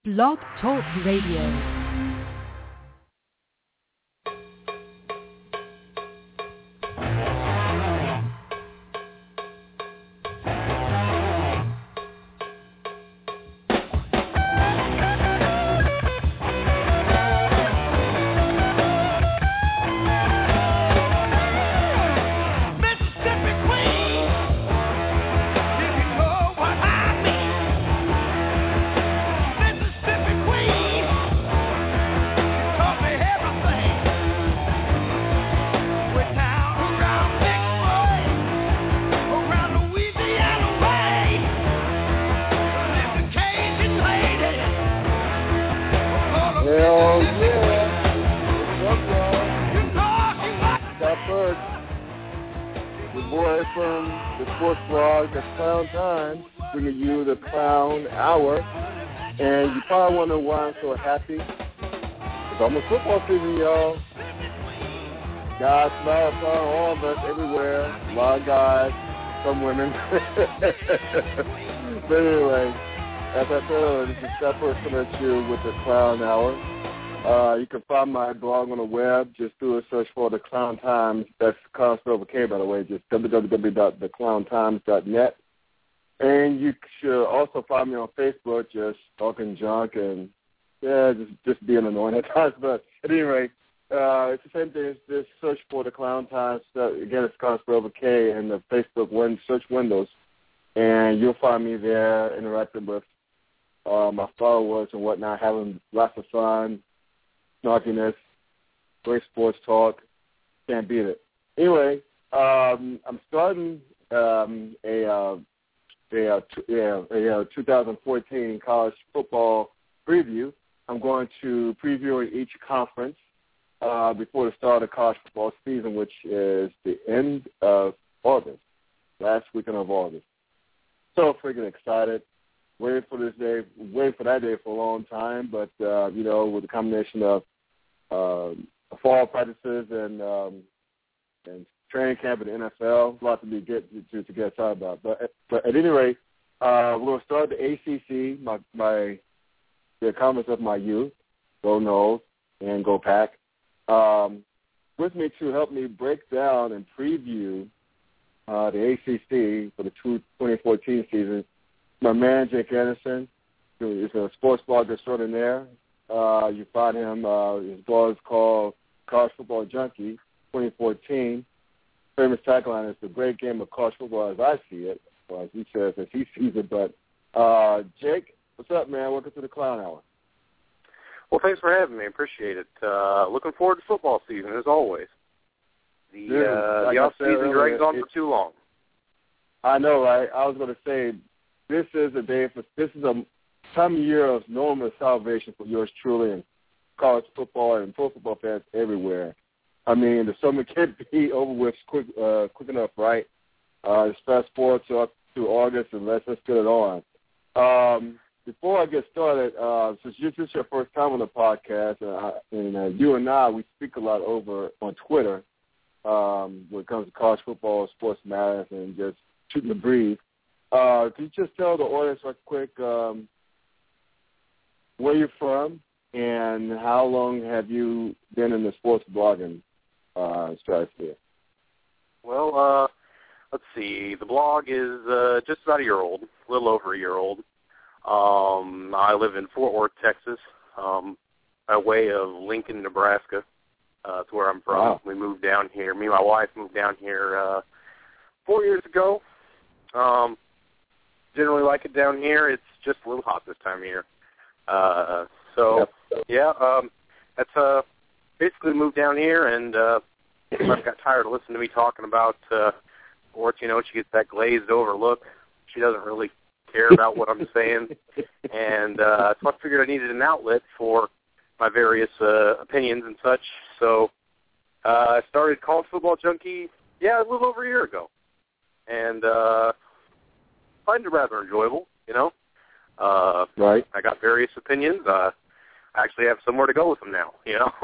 Blog Talk Radio. Almost football season, y'all. Guys, marathon, all of us, everywhere. A lot of guys, some women. But anyway, as I said, this is Shepard coming at you with the Clown Hour. You can find my blog on the web. Just do a search for The Clown Times. That's Clown spelled with K, by the way. Just www.theclowntimes.net. And you should also find me on Facebook, just talking junk and just being annoying at times. But at any rate, it's the same thing. Just search for The Clown Times. Again, it's Clown spelled with K in the Facebook search windows, and you'll find me there interacting with my followers and whatnot, having lots of fun, snarkiness, great sports talk. Can't beat it. Anyway, I'm starting a 2014 college football preview. I'm going to preview each conference before the start of the college football season, which is the end of August, last weekend of August. So freaking excited. Waiting for this day, waiting for that day for a long time. But, with the combination of fall practices and training camp at the NFL, a lot to get excited about. But at any rate, we're going to start the ACC, the conference of my youth. Go Noles and go Pack. With me to help me break down and preview the ACC for the 2014 season, my man Jake Anderson, who is a sports blogger extraordinaire. You find him, his blog is called College Football Junkie 2014. Famous tagline is the great game of college football as I see it, or as he says, as he sees it. But Jake, what's up, man? Welcome to the Clown Hour. Well, thanks for having me. Appreciate it. Looking forward to football season, as always. The off-season drags on for too long. I know, right? I was going to say, this is a time of year of normal salvation for yours truly and college football and pro football fans everywhere. I mean, the summer can't be over with quick enough, right? Just fast forward to August and let's get it on. Before I get started, since this is your first time on the podcast, and you and I, we speak a lot over on Twitter when it comes to college football, sports matters, and just shooting the breeze. Could you just tell the audience right quick where you're from and how long have you been in the sports blogging stratosphere? Well, let's see. The blog is just about a year old, a little over a year old. I live in Fort Worth, Texas, by way of Lincoln, Nebraska. That's where I'm from. Wow. We moved down here. Me and my wife moved down here 4 years ago. Generally like it down here. It's just a little hot this time of year. That's basically moved down here, and my wife got tired of listening to me talking about sports. She gets that glazed over look. She doesn't really care about what I'm saying, and so I figured I needed an outlet for my various opinions and such. So I started College Football Junkie, a little over a year ago, and find it rather enjoyable. Right. I got various opinions. I actually have somewhere to go with them now.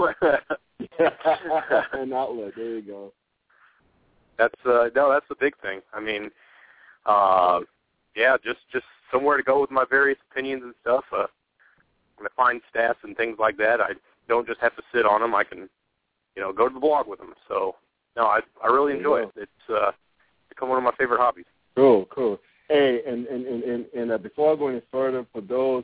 An outlet. There you go. That's the big thing. I mean, just somewhere to go with my various opinions and stuff. find stats and things like that. I don't just have to sit on them. I can, go to the blog with them. So, no, I really enjoy it. It's become one of my favorite hobbies. Cool. Hey, and before I go any further, for those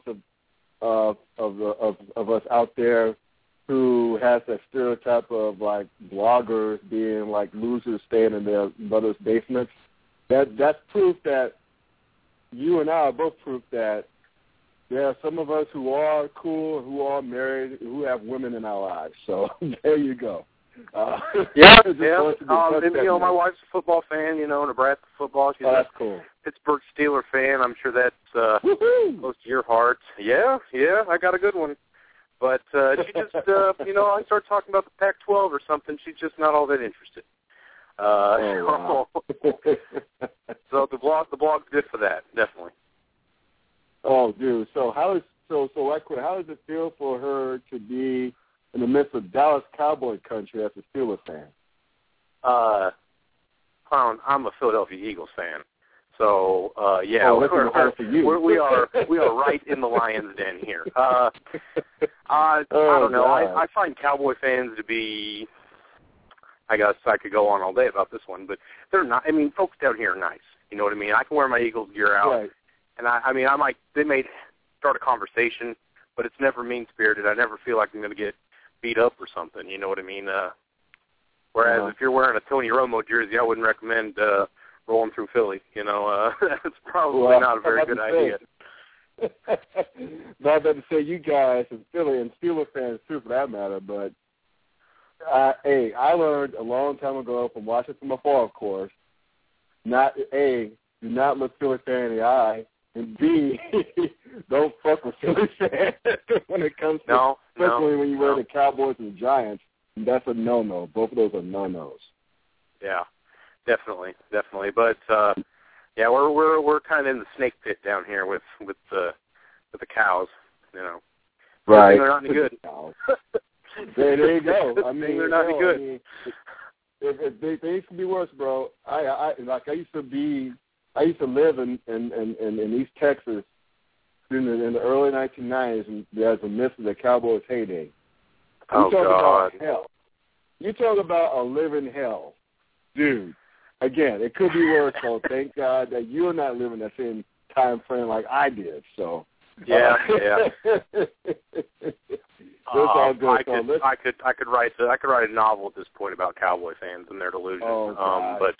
of us out there who has that stereotype of like bloggers being like losers staying in their mother's basements, that's proof that you and I are both proof that there are some of us who are cool, who are married, who have women in our lives. So there you go. Yeah. My wife's a football fan, Nebraska football. She's that's cool. Pittsburgh Steeler fan. I'm sure that's close to your heart. Yeah, I got a good one. But she just, I start talking about the Pac-12 or something. She's just not all that interested. Wow. So the blog's good for that, definitely. Oh, dude. So how does it feel for her to be in the midst of Dallas Cowboy country as a Steelers fan? Clown, I'm a Philadelphia Eagles fan. So, we are right in the lion's den here. I don't know. I find Cowboy fans to be, I guess I could go on all day about this one, but they're not. I mean, folks down here are nice. You know what I mean? I can wear my Eagles gear out, right. And they may start a conversation, but it's never mean-spirited. I never feel like I'm going to get beat up or something. You know what I mean? Whereas if you're wearing a Tony Romo jersey, I wouldn't recommend rolling through Philly. That's probably not a very good idea. Not that to say you guys in Philly and Steelers fans too, for that matter, but I learned a long time ago from watching from afar, of course, do not look Philly fan in the eye, and B, don't fuck with Philly fans when it comes to, especially when you wear the Cowboys and the Giants. That's a no-no. Both of those are no-nos. Yeah, definitely. But we're kind of in the snake pit down here with the cows. Right. They're not any good. There you go. I mean, they're not any good. I mean, if things can be worse, bro. I used to live in East Texas in the early 1990s, and there's a midst of the Cowboys' heyday. Oh, God. About hell. You talk about a living hell. Dude, again, it could be worse, so thank God that you're not living that same time frame like I did. So yeah. It's all good. I could write a novel at this point about Cowboy fans and their delusions. Oh, but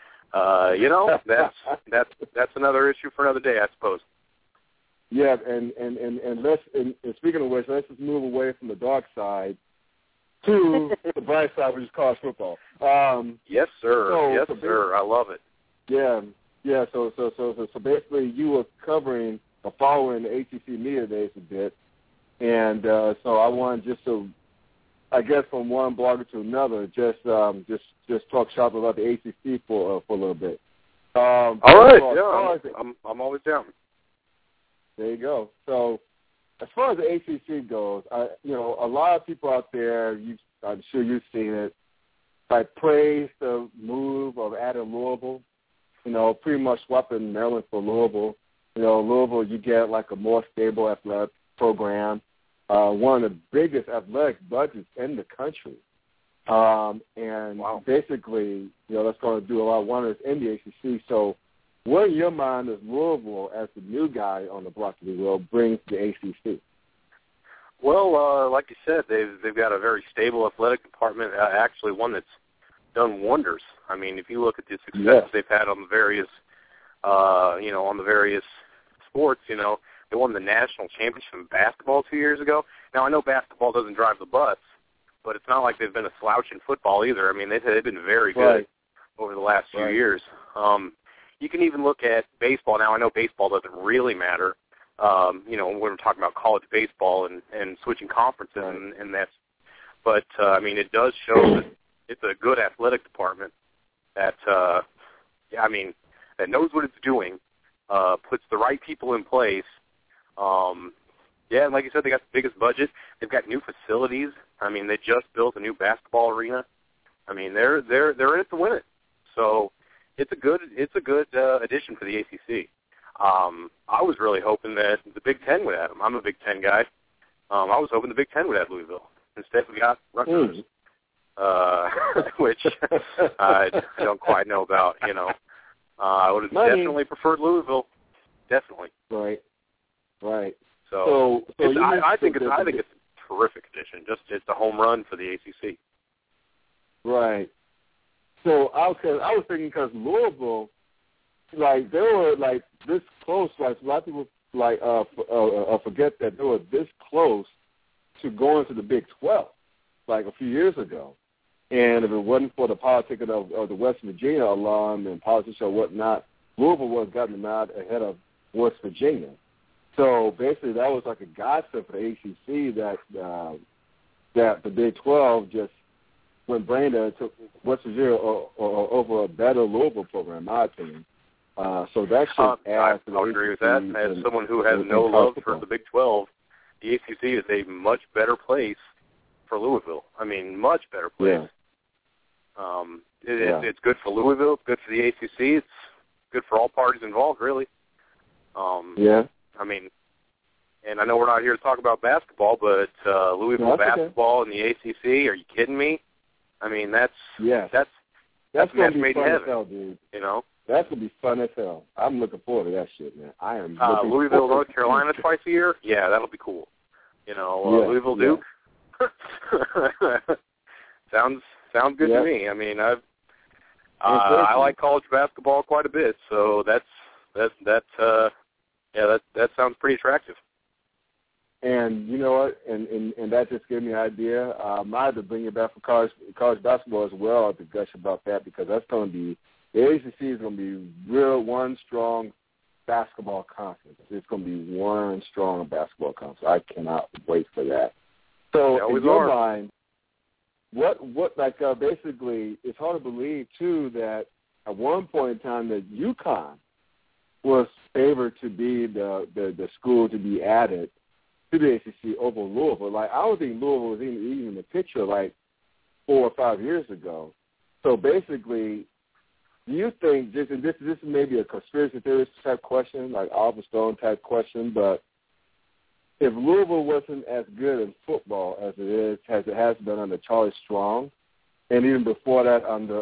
that's another issue for another day, I suppose. Yeah, and speaking of which, let's just move away from the dark side to the bright side, which is college football. Yes, sir. Sir. I love it. Yeah. So basically, you were covering or following the ACC media days a bit, and so I wanted just to, I guess, from one blogger to another, just talk shop about the ACC for a little bit. All right. I'm always down. There you go. So, as far as the ACC goes, a lot of people out there, I'm sure you've seen it, praise the move of adding Louisville. Pretty much swapping Maryland for Louisville. Louisville, you get like a more stable athletic program, one of the biggest athletic budgets in the country, and basically, that's going to do a lot of wonders in the ACC. So, what in your mind does Louisville, as the new guy on the block, if you will, bring to the ACC? Well, like you said, they've got a very stable athletic department, actually one that's done wonders. I mean, if you look at the success they've had on the various, sports, they won the national championship in basketball 2 years ago. Now, I know basketball doesn't drive the bus, but it's not like they've been a slouch in football either. I mean, they've been very good over the last few years. You can even look at baseball. Now, I know baseball doesn't really matter, when we're talking about college baseball and switching conferences and that's, but, it does show that it's a good athletic department that, that knows what it's doing, puts the right people in place. And like you said, they got the biggest budget. They've got new facilities. They just built a new basketball arena. They're in it to win it. So it's a good addition for the ACC. I was really hoping that the Big Ten would add them. I'm a Big Ten guy, I was hoping the Big Ten would have Louisville. Instead, we got Rutgers, which I don't quite know about. I would have definitely preferred Louisville. Definitely. Right. So I think it's a terrific addition. It's a home run for the ACC. Right. So I was thinking because Louisville, like they were like this close. Like a lot of people like forget that they were this close to going to the Big 12, like a few years ago. And if it wasn't for the politic of the West Virginia alum and politics or whatnot, Louisville would have gotten them out ahead of West Virginia. So basically, that was like a godsend for the ACC that the Big 12 just went brain dead and took West Virginia over a better Louisville program, in my opinion. So that should add to the ACC. I would agree with that. As someone who has no love for the Big 12, the ACC is a much better place for Louisville. I mean, much better place. Yeah. It's good for Louisville. It's good for the ACC. It's good for all parties involved, really. I mean, and I know we're not here to talk about basketball, but Louisville basketball in the ACC, are you kidding me? I mean, that's match made in heaven. Hell, dude. That's going to be fun as hell. I'm looking forward to that shit, man. I am Louisville, North Carolina twice a year? Yeah, that'll be cool. Louisville, Duke? Sounds good to me. I mean, I like college basketball quite a bit, so that sounds pretty attractive. And you know what? And that just gave me an idea. I might have to bring it back for college basketball as well to gush about that, because that's going to be, the ACC is going to be one strong basketball conference. It's going to be one strong basketball conference. I cannot wait for that. So in your mind, basically, it's hard to believe too that at one point in time that UConn was favored to be the school to be added to the ACC over Louisville. Like, I don't think Louisville was even in the picture like 4 or 5 years ago. So basically, do you think this is maybe a conspiracy theorist type question, like Oliver Stone type question, but if Louisville wasn't as good in football as it has been under Charlie Strong, and even before that under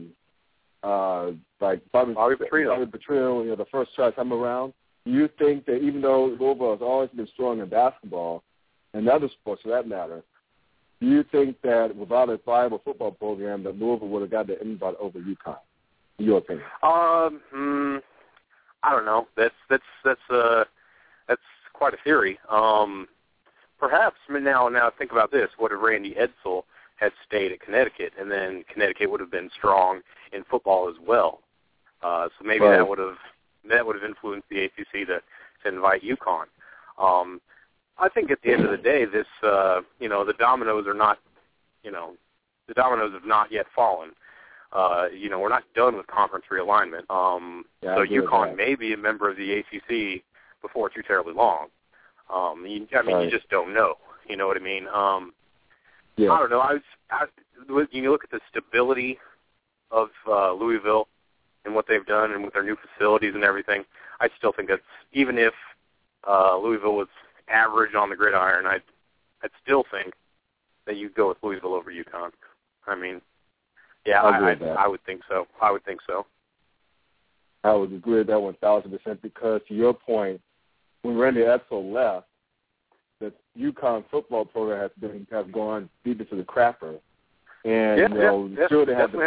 Bobby Petrino, the first time around, do you think that even though Louisville has always been strong in basketball and other sports for that matter, do you think that without a viable football program that Louisville would have got the invite over UConn? In your opinion? I don't know. That's quite a theory. Perhaps now think about this. What if Randy Edsall had stayed at Connecticut, and then Connecticut would have been strong in football as well? So maybe that would have influenced the ACC to invite UConn. I think at the end of the day, this the dominoes are not, the dominoes have not yet fallen. We're not done with conference realignment. So UConn may be a member of the ACC before too terribly long. You just don't know. You know what I mean? I don't know. You look at the stability of Louisville and what they've done and with their new facilities and everything. I still think that's, even if Louisville was average on the gridiron, I'd still think that you'd go with Louisville over UConn. I mean, I would think so. I would agree with that 1,000%, because to your point, when Randy Edsall left, the UConn football program has gone deep into the crapper, and sure they have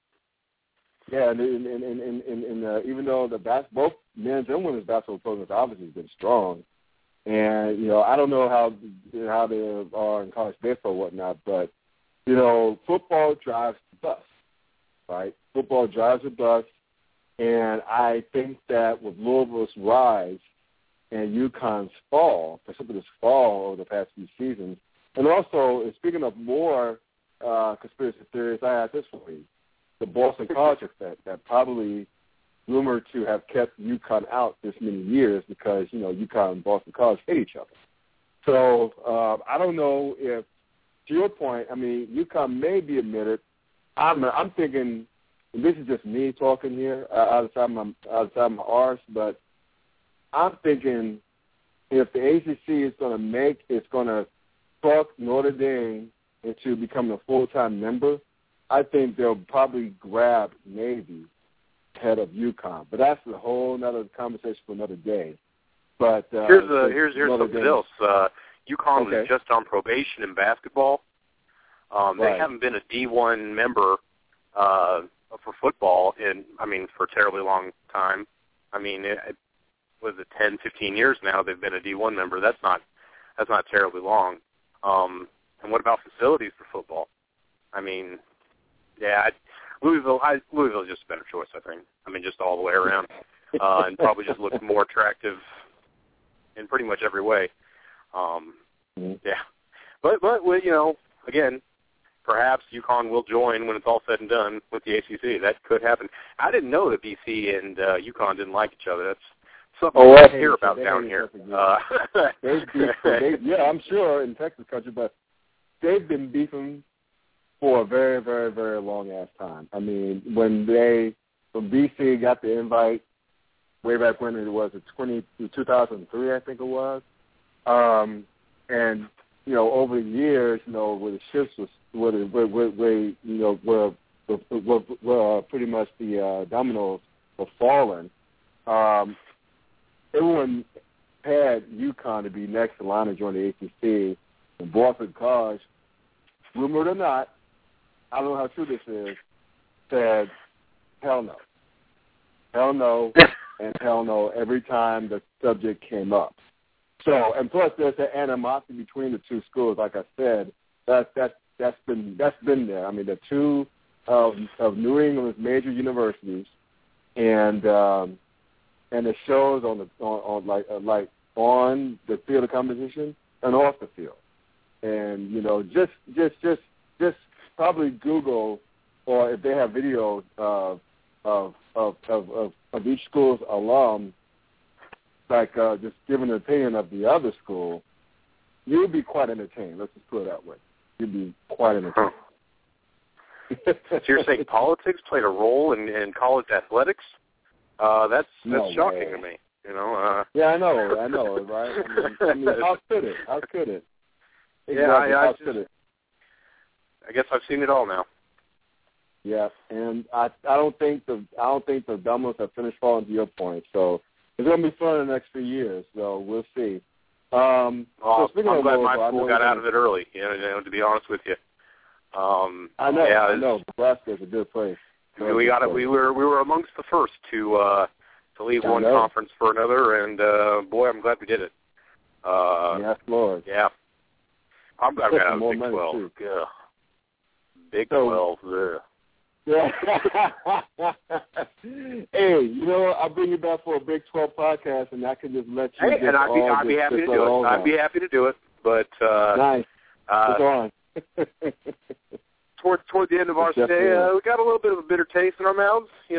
and even though both men's and women's basketball programs obviously have been strong, and I don't know how they are in college baseball or whatnot, but football drives the bus, right? Football drives the bus, and I think that with Louisville's rise and UConn's precipitous fall over the past few seasons, and also, speaking of more conspiracy theories, I have this for you. The Boston College effect that probably rumored to have kept UConn out this many years because, UConn and Boston College hate each other. So I don't know if, to your point, I mean, UConn may be admitted. I'm thinking, and this is just me talking here outside my arse, but I'm thinking if the ACC is going to talk Notre Dame into becoming a full-time member, I think they'll probably grab Navy ahead of UConn. But that's a whole other conversation for another day. But here's something else. UConn was just on probation in basketball. They haven't been a D1 member for football for a terribly long time. It was 10, 15 years now they've been a D1 member. That's not terribly long. And what about facilities for football? Louisville's just a better choice, I think. Just all the way around, and probably just looks more attractive in pretty much every way. Yeah, but again, perhaps UConn will join when it's all said and done with the ACC. That could happen. I didn't know that BC and UConn didn't like each other. That's something I hear about down here. I'm sure in Texas country, but they've been beefing for a very, very, very long ass time. When BC got the invite way back when it was 2003, I think it was, and over the years, where the shifts was where pretty much the dominoes were falling. Everyone had UConn to be next in line to join the ACC, and Boston College, rumored or not, I don't know how true this is, said, hell no. Hell no, and hell no every time the subject came up. So, and plus there's an animosity between the two schools. Like I said, that's been there. The two of New England's major universities, and it shows on the field of competition and off the field. And just probably Google, or if they have videos of each school's alum, just giving an opinion of the other school, you would be quite entertained. Let's just put it that way. You'd be quite entertained. So you're saying politics played a role in college athletics? That's shocking to me. Yeah, I know, right? How could it? Exactly, how could it? I guess I've seen it all now. Yeah, and I don't think the dominoes have finished falling to your point. So it's going to be fun in the next few years. So we'll see. I'm glad my school got out of it early. To be honest with you. I know. I know. Nebraska is a good place. We got it. We were amongst the first to leave one conference for another, and boy, I'm glad we did it. Yes, Lord. Yeah. I'm glad we got out of Big 12. Yeah. Big 12. Yeah. Hey, I'll bring you back for a Big 12 podcast, and I can just let you. Hey, and I'd be happy to do it. I'd be happy to do it. But nice. Go on. Toward the end of our stay, we got a little bit of a bitter taste in our mouths. We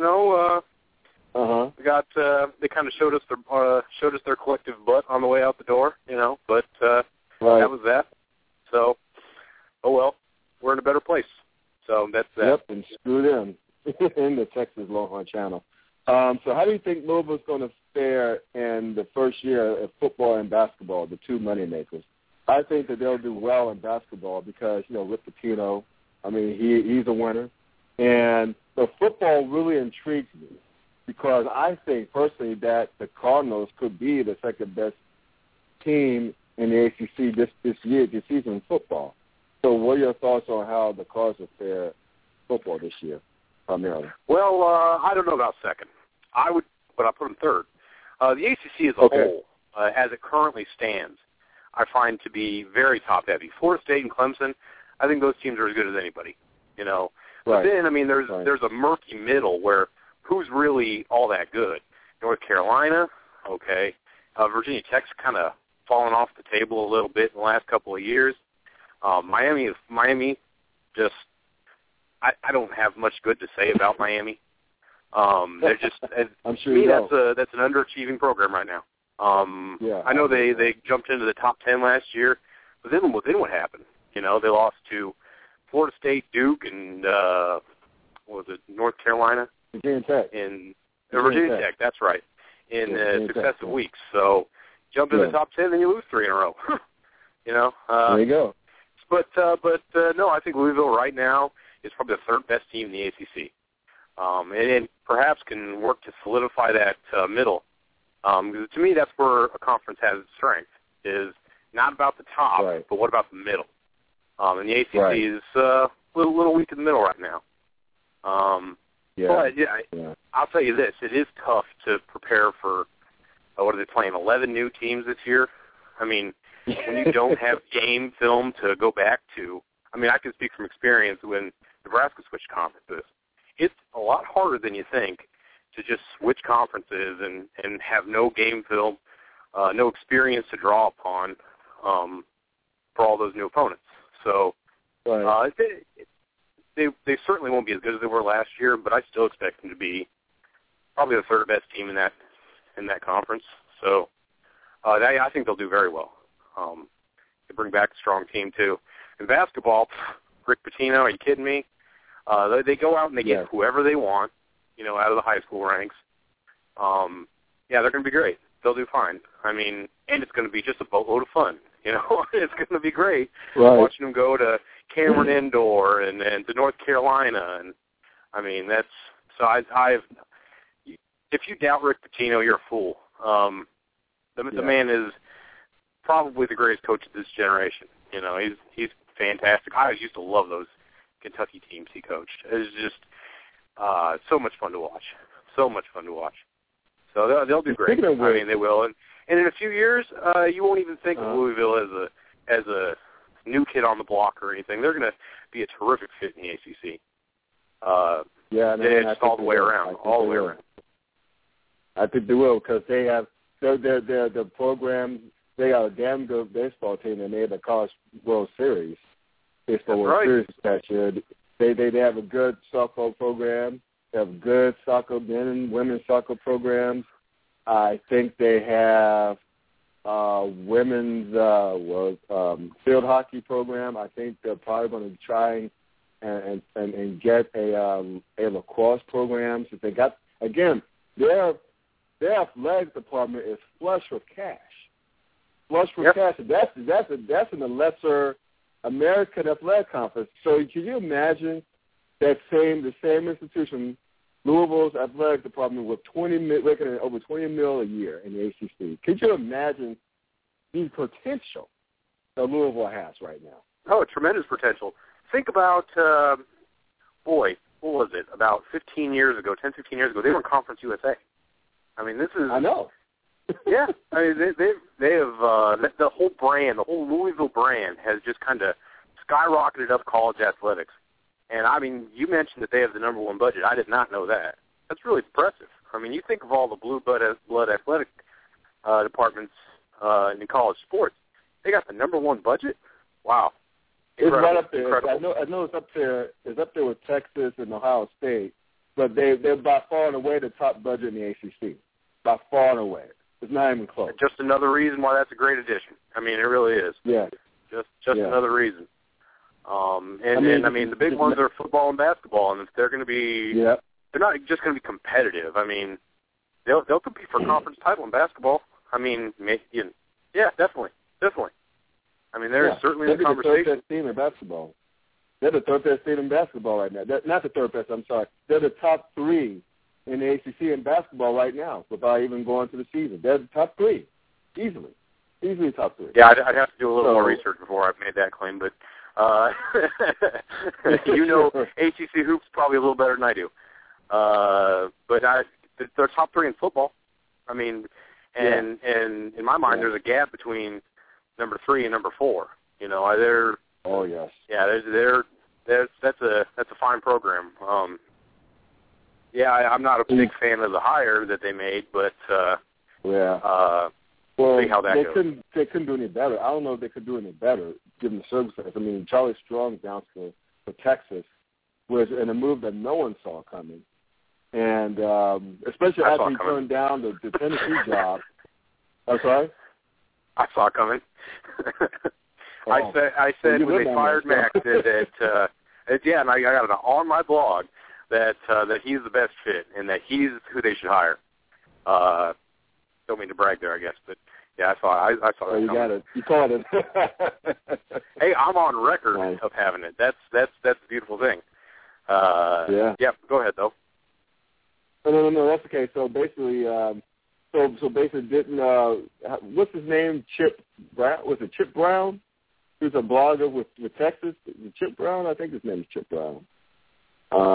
got they kind of showed us their collective butt on the way out the door. But that was that. So, oh well, we're in a better place. So that's that. Yep, and screw them in the Texas Longhorn Channel. So how do you think Louisville's going to fare in the first year of football and basketball, the two moneymakers? I think that they'll do well in basketball because, Rick Pitino, he's a winner. And the football really intrigues me because I think personally that the Cardinals could be the second best team in the ACC this season in football. So what are your thoughts on how the Cardinals will fare football this year, primarily? Well, I don't know about second. But I'll put them third. The ACC as a whole, as it currently stands, I find to be very top-heavy. Florida State and Clemson, I think those teams are as good as anybody, But then, there's a murky middle where who's really all that good? North Carolina, okay. Virginia Tech's kind of fallen off the table a little bit in the last couple of years. Miami, just I don't have much good to say about Miami. They're just I'm sure you know. That's an underachieving program right now. I know they jumped into the top 10 last year, but then what happened? They lost to Florida State, Duke, and what was it, North Carolina? Virginia Tech. Virginia Tech, that's right, in successive weeks. So, jump in the top 10, then you lose 3 in a row. You know. There you go. But no, I think Louisville right now is probably the 3rd best team in the ACC, and perhaps can work to solidify that middle. Because to me, that's where a conference has its strength, is not about the top, right. but what about the middle. And the ACC is a little weak in the middle right now. But I'll tell you this: it is tough to prepare for. What are they playing? 11 new teams this year. I mean, when you don't have game film to go back to. I mean, I can speak from experience when Nebraska switched conferences. It's a lot harder than you think to just switch conferences and have no game film, no experience to draw upon for all those new opponents. So they certainly won't be as good as they were last year, but I still expect them to be probably the 3rd best team in that conference. So I think they'll do very well. They bring back a strong team too. In basketball, Rick Pitino, are you kidding me? They go out and they get whoever they want, you know, out of the high school ranks. They're going to be great. They'll do fine. I mean, and it's going to be just a boatload of fun. You know, it's going to be great watching them go to Cameron Indoor and to North Carolina. And I mean, that's so. If you doubt Rick Pitino, you're a fool. The man is probably the greatest coach of this generation. You know, he's fantastic. I used to love those Kentucky teams he coached. It was just so much fun to watch. So much fun to watch. So they'll do great. I mean, they will. And in a few years, you won't even think of Louisville as a new kid on the block or anything. They're going to be a terrific fit in the ACC. It's all the way around. All the way around. I think they will because they have their program. They got a damn good baseball team, and they had the College World Series. Baseball World Series that year. They have a good softball program. They have good soccer, men and women's soccer programs. I think they have women's field hockey program. I think they're probably going to try and get a lacrosse program. So they got their athletic department is flush with cash. Flush with cash. That's in the lesser American Athletic Conference. So can you imagine the same institution, Louisville's athletic department, with making over $20 million a year in the ACC? Could you imagine the potential that Louisville has right now? Oh, tremendous potential. Think about, what was it? About 10, 15 years ago, they were in Conference USA. I mean, this is. I know. Yeah, I mean, they have the whole brand, the whole Louisville brand has just kind of skyrocketed up college athletics. And I mean, you mentioned that they have the #1 budget. I did not know that. That's really impressive. I mean, you think of all the blue blood athletic departments in college sports, they got the #1 budget. Wow, incredible. It's right up there. Incredible. I know it's up there. It's up there with Texas and Ohio State, but they're by far and away the top budget in the ACC. By far and away. It's not even close. Just another reason why that's a great addition. I mean, it really is. Yeah. Just another reason. And the big ones are football and basketball, and if they're going to be, they're not just going to be competitive. I mean, they'll compete for a conference title in basketball. I mean, definitely. I mean, they're certainly in the conversation. They're the 3rd best team in basketball. They're the 3rd best team in basketball right now. Not the 3rd best. I'm sorry. They're the top 3 in the ACC in basketball right now, without even going to the season. They're the top 3, easily top 3. Yeah, I'd have to do a little more research before I've made that claim, but you know, ACC hoops probably a little better than I do. But they're top 3 in football. I mean, and in my mind, there's a gap between number 3 and number 4. You know, they're. Oh yes. Yeah, that's a fine program. I'm not a big fan of the hire that they made, but see how that goes. They couldn't do any better. I don't know if they could do any better given the circumstances. I mean, Charlie Strong down to Texas was in a move that no one saw coming, and especially after he turned down the Tennessee job. I'm sorry. I saw it coming. I said when they fired Max that and I got it on my blog that he's the best fit and that he's who they should hire. Don't mean to brag there, I guess, but Yeah, I saw that. Oh, you got it. You caught it. Hey, I'm on record nice. of having it. That's the beautiful thing. Yeah. Yeah. Go ahead though. No, that's okay. So basically, didn't what's his name? Chip Brown? Was it Chip Brown? Who's a blogger with Texas? Chip Brown? I think his name is Chip Brown. I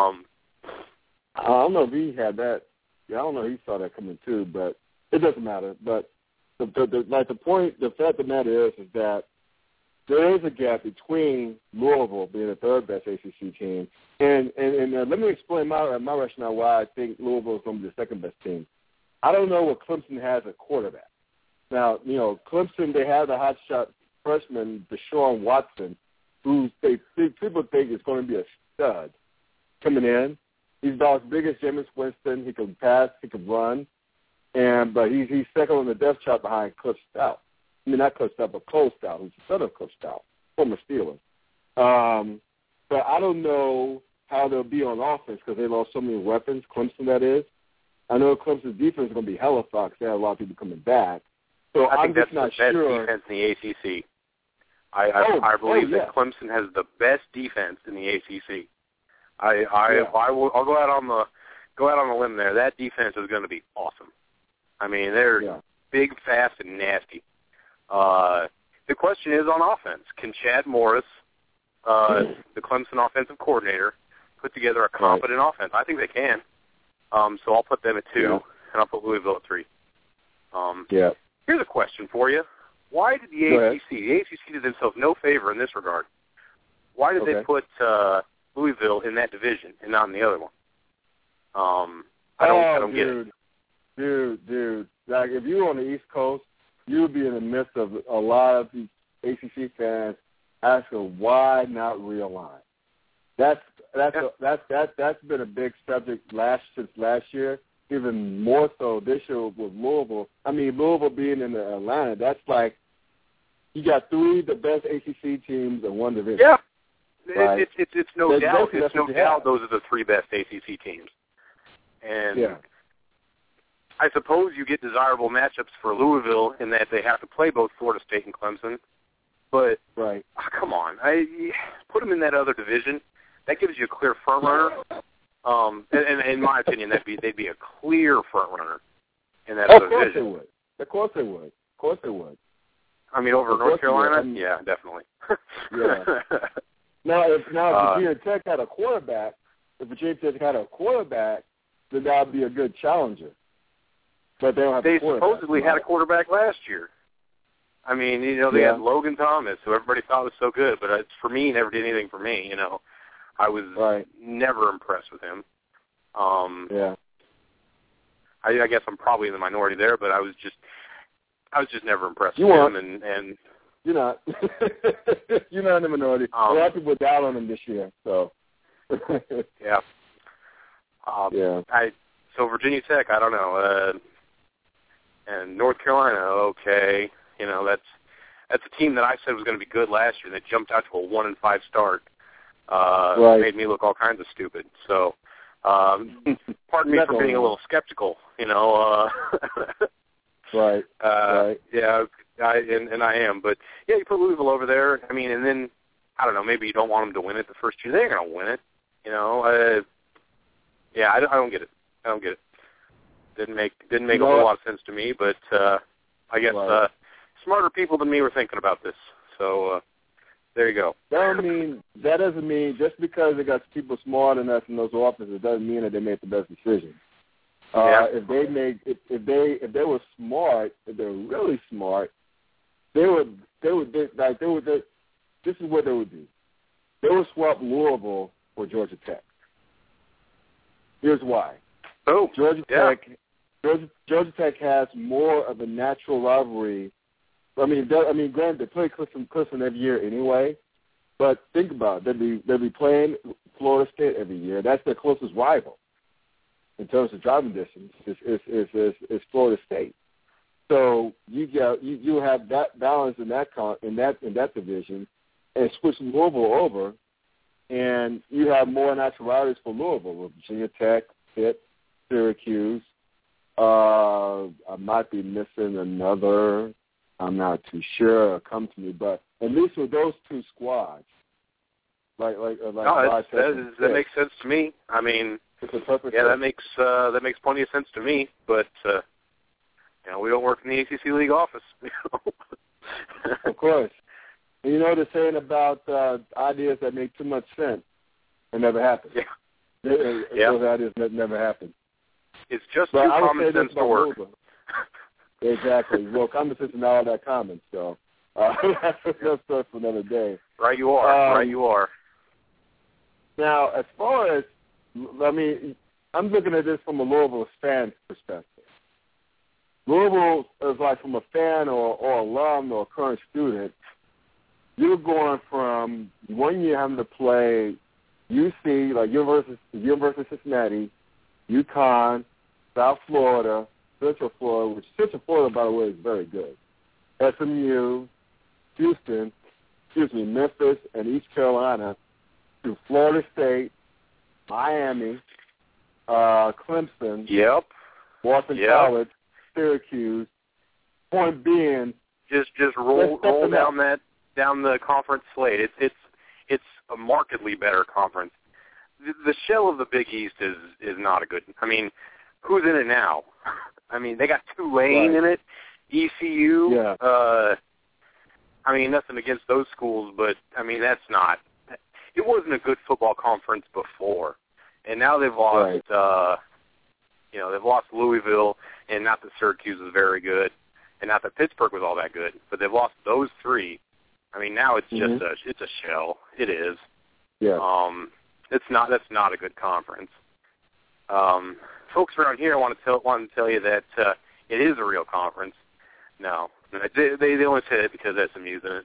don't know if he had that. Yeah, I don't know if he saw that coming too, but it doesn't matter. But the fact of the matter is that there is a gap between Louisville being the third best ACC team, and let me explain my rationale why I think Louisville is going to be the second best team. I don't know what Clemson has at quarterback. Now, Clemson, they have the hotshot freshman Deshaun Watson, who people think is going to be a stud coming in. He's about as big as Jameis Winston. He can pass, he can run, but he's second on the depth chart behind Cliff Stout. I mean, not Cliff Stout, but Cole Stout, who's the son of Cliff Stout, former Steeler. But I don't know how they'll be on offense because they lost so many weapons, Clemson that is. I know Clemson's defense is going to be hella fox. They have a lot of people coming back. So I think I'm just not that's the sure. best defense in the ACC. I believe that Clemson has the best defense in the ACC. I'll go out on the limb there. That defense is going to be awesome. I mean, they're big, fast, and nasty. The question is on offense. Can Chad Morris, the Clemson offensive coordinator, put together a competent offense? I think they can. So I'll put them at 2, and I'll put Louisville at 3. Here's a question for you. Why did the ACC did themselves no favor in this regard? Why did they put Louisville in that division and not in the other one? I don't get it. Dude. Like, if you were on the East Coast, you would be in the midst of a lot of these ACC fans asking why not realign. That's been a big subject since last year, even more so this year with Louisville. I mean, Louisville being in Atlanta, that's like you got 3 of the best ACC teams in one division. Yeah, right? It's no doubt. It's no doubt those are the 3 best ACC teams. And I suppose you get desirable matchups for Louisville in that they have to play both Florida State and Clemson. But come on, put them in that other division. That gives you a clear front runner. And in my opinion, they'd be a clear front runner in that other division. Of course they would. I mean, over North Carolina, yeah, definitely. Now, if Virginia Tech had a quarterback, then that would be a good challenger. But they don't have. They supposedly had a quarterback last year. I mean, they had Logan Thomas, who everybody thought was so good, but for me, he never did anything for me. I was never impressed with him. I guess I'm probably in the minority there, but I was just never impressed with him. And you're not. You're not in the minority. A lot of people down on him this year. So. So Virginia Tech, I don't know, and North Carolina, okay. That's a team that I said was going to be good last year. That jumped out to a 1-5 start. Made me look all kinds of stupid. So, pardon me for being a little skeptical. Right. Yeah, I am. But yeah, you put Louisville over there. I mean, and then I don't know. Maybe you don't want them to win it the first year. They're going to win it. I don't get it. Didn't make a whole lot of sense to me. But I guess smarter people than me were thinking about this. So. There you go. That doesn't mean just because they got people smarter than us in those offices, it doesn't mean that they made the best decisions. If they were smart, if they were really smart, this is what they would do. They would swap Louisville for Georgia Tech. Here's why. Georgia Tech has more of a natural rivalry. I mean, granted, they play Clemson every year anyway, but think about it. They'll be playing Florida State every year. That's their closest rival in terms of driving distance. Is Florida State. So you have that balance in that division, and switch Louisville over, and you have more natural rivals for Louisville with Virginia Tech, Pitt, Syracuse, I might be missing another. I'm not too sure. It'll come to me, but at least with those two squads, that makes sense to me. I mean, it's a perfect. Yeah, that makes plenty of sense to me. But we don't work in the ACC league office. Of course. And you know the saying about ideas that make too much sense, it never happens. Yeah. Those ideas never happen. It's just too common sense to work. Exactly. Well, common sense is not all that common, so that's for another day. Right you are. Now, as far as, I'm looking at this from a Louisville fan perspective. Louisville is like from a fan or alum or current student, you're going from 1 year having to play UC, like University of Cincinnati, UConn, South Florida, Central Florida, which Central Florida, by the way, is very good. SMU, Houston, Memphis, and East Carolina, to Florida State, Miami, Clemson, Boston College, Syracuse. Point being, just roll down the conference slate. It's a markedly better conference. The shell of the Big East is not a good. I mean, who's in it now? I mean, they got Tulane in it, ECU. Yeah. I mean, nothing against those schools, but I mean that's not. It wasn't a good football conference before, and now they've lost. They've lost Louisville, and not that Syracuse is very good, and not that Pittsburgh was all that good, but they've lost those three. I mean, now it's just it's a shell. It is. Yeah. That's not a good conference. Folks around here want to tell you that it is a real conference. No, they only say it because SMU's in it.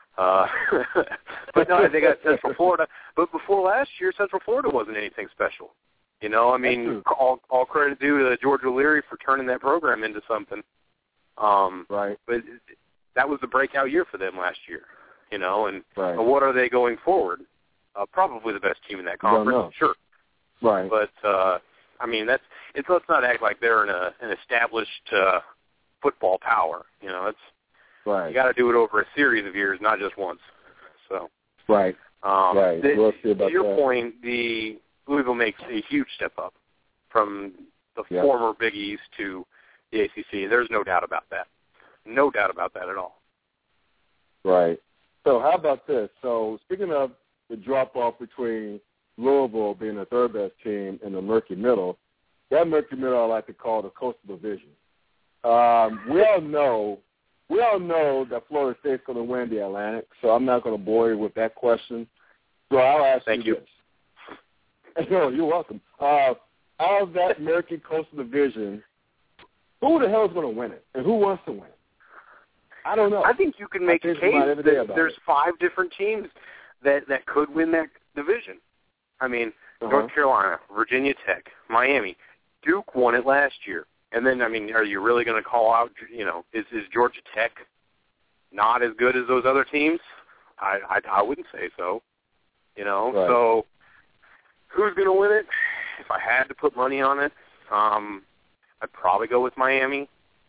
But no, they got Central Florida. But before last year, Central Florida wasn't anything special. I mean, all credit due to George O'Leary for turning that program into something. Right. But that was the breakout year for them last year. And what are they going forward? Probably the best team in that conference. Sure. Right. But I mean, let's not act like they're an established football power. It's right. You got to do it over a series of years, not just once. So right. Right. We'll see about to your that. point, the Louisville makes a huge step up from the former Big East to the ACC. There's no doubt about that. No doubt about that at all. Right. So how about this? So speaking of the drop-off between Louisville being the third-best team in the murky middle, that murky middle I like to call the Coastal Division. We all know that Florida State's going to win the Atlantic, so I'm not going to bore you with that question. So I'll ask you this. No, you're welcome. Out of that murky Coastal Division, who the hell is going to win it, and who wants to win it? I don't know. I think you can make a case that there's 5 different teams that could win that division. I mean, North Carolina, Virginia Tech, Miami, Duke won it last year. And then, I mean, are you really going to call out, is Georgia Tech not as good as those other teams? I wouldn't say so. Right. So who's going to win it? If I had to put money on it, I'd probably go with Miami,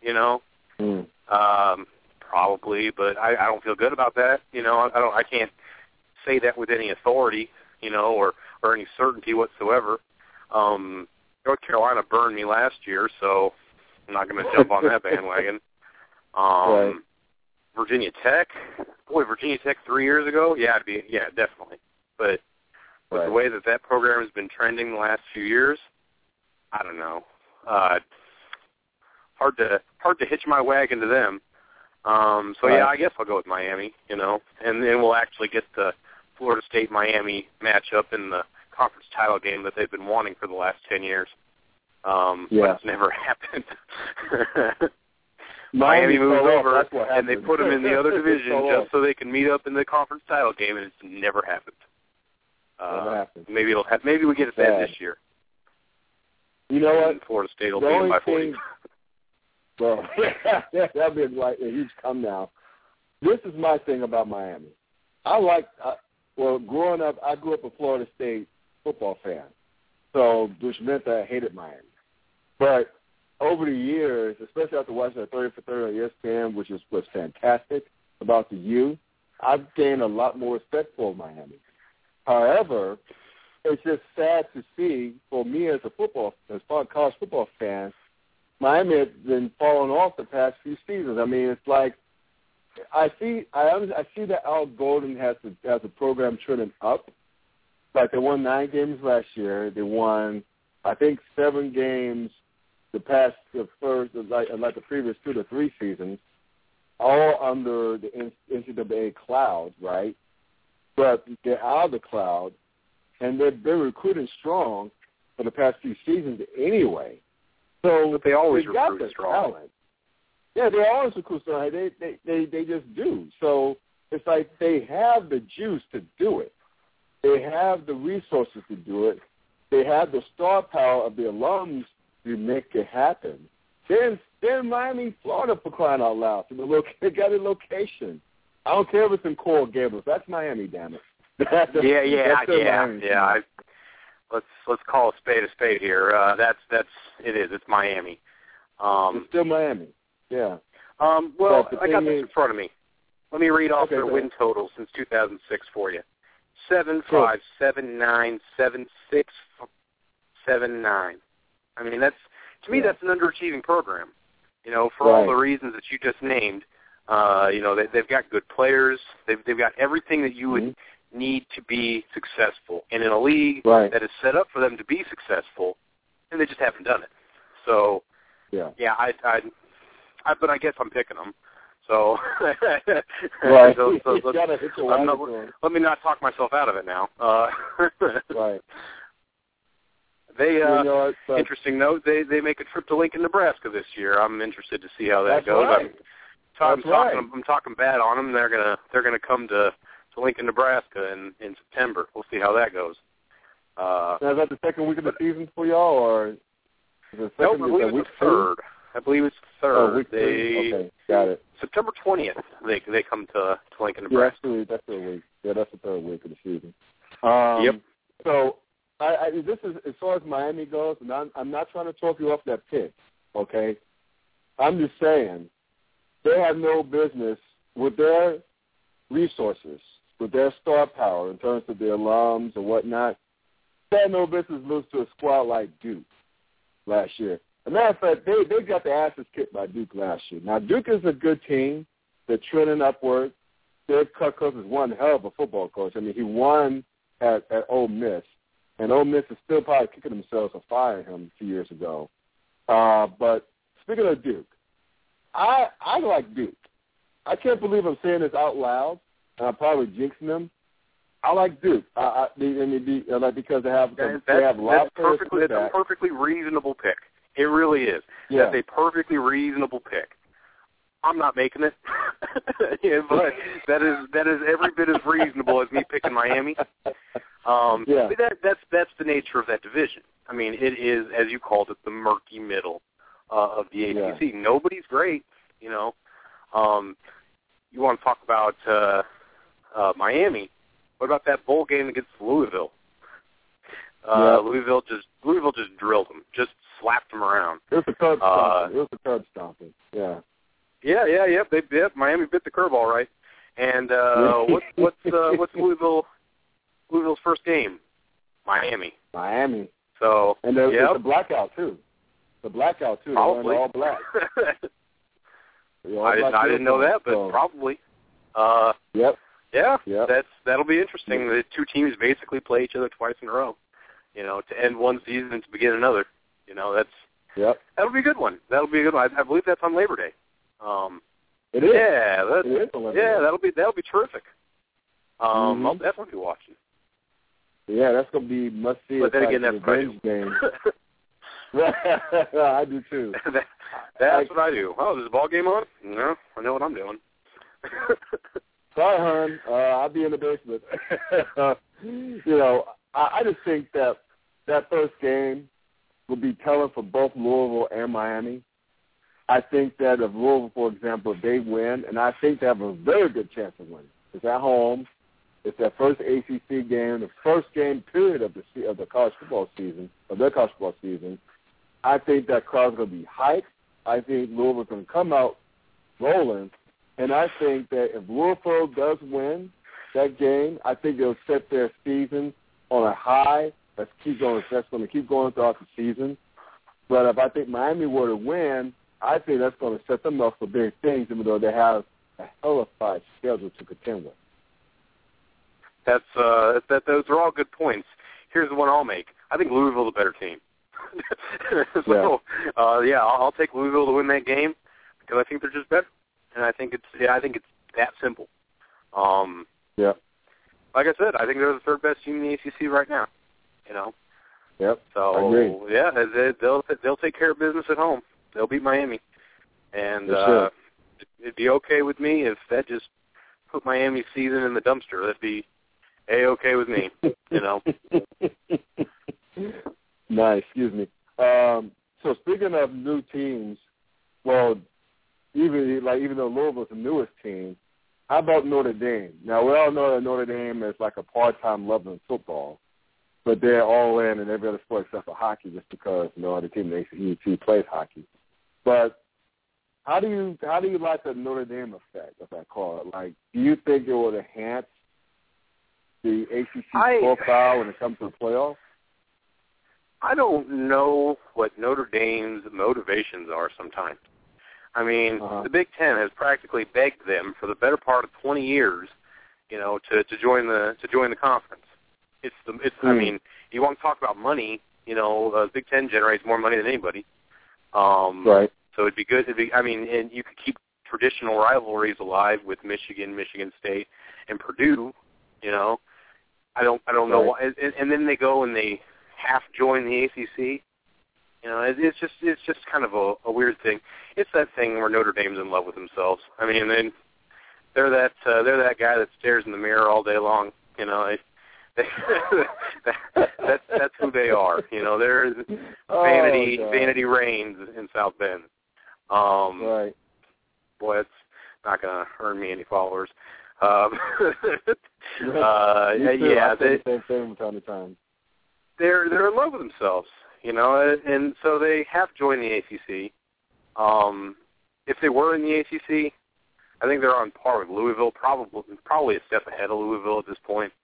probably, but I don't feel good about that. I can't say that with any authority, or any certainty whatsoever. North Carolina burned me last year, so I'm not going to jump on that bandwagon. Right. Virginia Tech 3 years ago, definitely. But with the way that program has been trending the last few years, I don't know. Hard to hitch my wagon to them. I guess I'll go with Miami, and then we'll actually get the Florida State-Miami matchup in the conference title game that they've been wanting for the last 10 years. But it's never happened. Miami moves over, and they put them in the other division just so they can meet up in the conference title game, and it's never happened. Never happened. Maybe we get it that this year. You know what? Florida State will beat them by 40. Well, that'd be like a huge come down. This is my thing about Miami. Growing up, I grew up a Florida State football fan, which meant that I hated Miami. But over the years, especially after watching the 30 for 30 on ESPN, which was fantastic about the U, I've gained a lot more respect for Miami. However, it's just sad to see for me as a college football fan, Miami has been falling off the past few seasons. I mean, it's like I see that Al Golden has a program trending up. Like they won 9 games last year. They won, I think, 7 games the previous 2 to 3 seasons, all under the NCAA cloud, right? But they're out of the cloud, and they've been recruiting strong for the past few seasons anyway. So but they always got recruit the strong. Talent. Yeah, they always recruit strong. They just do. So it's like they have the juice to do it. They have the resources to do it. They have the star power of the alums to make it happen. They're in Miami, Florida, for crying out loud. So they got a location. I don't care if it's in Coral Gables. That's Miami, damn it. Yeah. Let's call a spade here. It is. It's Miami. It's still Miami. Yeah. Well, I got this is, in front of me. Let me read off their win totals since 2006 for you. 7-5, 7-9, 7-6, 7-9. I mean, to me, that's an underachieving program. You know, for all the reasons that you just named. You know, they've got good players. They've got everything that you would need to be successful. And in a league that is set up for them to be successful, and they just haven't done it. So, but I guess I'm picking them. So, right. let me not talk myself out of it now. Right. They interesting note. They make a trip to Lincoln, Nebraska this year. I'm interested to see how that goes. Right. I'm talking bad on them. They're gonna come to Lincoln, Nebraska in September. We'll see how that goes. Now, is that the second week of the season for y'all, or is it second? No, I believe it's the third. I believe it's the third. Oh, week 3? Okay, got it. September 20th, they come to Lincoln, Nebraska. Yeah, that's the week. Yeah, that's the third week of the season. Yep. So, this is as far as Miami goes, and I'm not trying to talk you off that pick, okay? I'm just saying they have no business with their resources, with their star power in terms of their alums and whatnot. They had no business lose to a squad like Duke last year. As a matter of fact, they got their asses kicked by Duke last year. Now, Duke is a good team. They're trending upward. Dave Cutcliffe is one hell of a football coach. I mean, he won at Ole Miss, and Ole Miss is still probably kicking themselves for firing him 2 years ago. But speaking of Duke, I like Duke. I can't believe I'm saying this out loud, and I'm probably jinxing them. I like Duke. Because they have lots of players. That's a perfectly reasonable pick. It really is. Yeah. That's a perfectly reasonable pick. I'm not making it, but that is every bit as reasonable as me picking Miami. But that's the nature of that division. I mean, it is, as you called it, the murky middle of the ACC. Yeah. Nobody's great, you know. You want to talk about Miami? What about that bowl game against Louisville? Louisville just drilled them, just slapped them around. It was a curb stomping. Yeah. Yeah. Miami bit the curve all right. And what's Louisville's first game? Miami. So and it's a blackout too. Probably. They're all black. I didn't know that, but probably. Yep. Yeah. That'll be interesting. The two teams basically play each other twice in a row. You know, to end one season and to begin another. You know, that'll be a good one. I believe that's on Labor Day. It is. Yeah, it is on Labor Day. that'll be terrific. I'll definitely be watching. Yeah, that's gonna be must see. But then again, that's what I do. Game. I do too. That's what I do. Oh, there's a ball game on? No, I know what I'm doing. Sorry, hon. I'll be in the basement. You know, I just think that first game will be telling for both Louisville and Miami. I think that if Louisville, for example, if they win, and I think they have a very good chance of winning. It's at home. It's their first ACC game, the first game period of the college football season, of their college football season. I think that crowd's going to be hyped. I think Louisville's going to come out rolling. And I think that if Louisville does win that game, I think they'll set their season on a high. That's going to keep going throughout the season. But if I think Miami were to win, I think that's going to set them up for big things, even though they have a hellified schedule to contend with. Those are all good points. Here's the one I'll make. I think Louisville's a better team. I'll take Louisville to win that game because I think they're just better, and I think it's that simple. Like I said, I think they're the third best team in the ACC right now. You know. Yep. So I agree. Yeah, they'll take care of business at home. They'll beat Miami, and it'd be okay with me if that just put Miami's season in the dumpster. That'd be A-okay with me. You know. Nice. Excuse me. So speaking of new teams, well, even though Louisville's the newest team, how about Notre Dame? Now, we all know that Notre Dame is like a part-time level in football, but they're all in and every other sport except for hockey just because no other team in the ACC plays hockey. But how do you like the Notre Dame effect, if I call it? Like, do you think it would enhance the ACC profile when it comes to the playoffs? I don't know what Notre Dame's motivations are sometimes. I mean, the Big Ten has practically begged them for the better part of 20 years, you know, to join the conference. I mean, you want to talk about money, you know, Big Ten generates more money than anybody. Right. So it'd be good. And you could keep traditional rivalries alive with Michigan, Michigan State, and Purdue. You know, I don't know why. And then they go and they half join the ACC. You know, it's just kind of a weird thing. It's that thing where Notre Dame's in love with themselves. I mean, they're that guy that stares in the mirror all day long. You know, that's who they are. You know, they're vanity reigns in South Bend. Right. Boy, it's not going to earn me any followers. Same thing from time to time. They're in love with themselves, you know, and so they have joined the ACC. If they were in the ACC, I think they're on par with Louisville, probably a step ahead of Louisville at this point.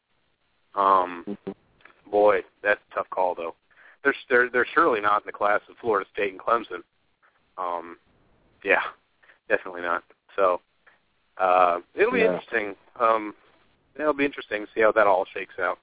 Boy, that's a tough call though. They're surely not in the class of Florida State and Clemson. Yeah, definitely not. So it'll be interesting. It'll be interesting to see how that all shakes out.